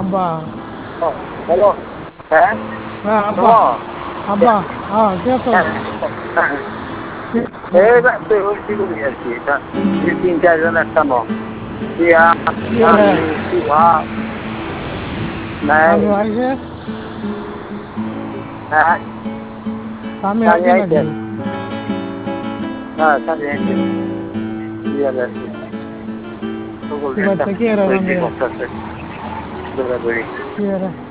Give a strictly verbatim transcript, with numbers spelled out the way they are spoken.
আব্বা হ্যালো। হ্যাঁ হ্যাঁ আব্বা শোনো। আব্বা হ্যাঁ কে আছো হ্যাঁ, হ্যাঁ। এই ব্যস্ত হচ্ছি করি আর কি এটা এই তিন চারজন একটা ন প্রিয়া কি রে আমি শিবা নাই স্বামী আইছে হ্যাঁ স্বামী স্বামী আইছে আইছে নাকি হ্যাঁ স্বামী আইছে বিয়ার আর কি সকল এবার একটা থেকে এরা হয়েছে রান্ধে করতেছে দৌড়াদৌড়ি কি রে